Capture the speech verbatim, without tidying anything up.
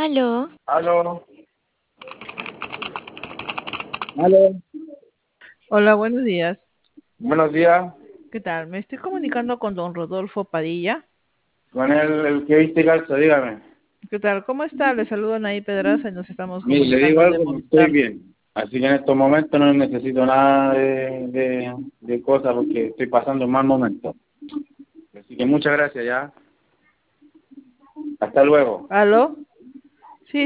Aló. Aló, aló. Hola, buenos días. Buenos días. ¿Qué tal? Me estoy comunicando con don Rodolfo Padilla. Con el, el que viste calzo, dígame. ¿Qué tal? ¿Cómo está? Le saludo Anaí Pedraza y nos estamos Mire, le digo comunicando de algo, no estoy Movistar. bien. Así que en estos momentos no necesito nada de, de, de cosas porque estoy pasando un mal momento. Así que muchas gracias ya. Hasta luego. ¿Aló?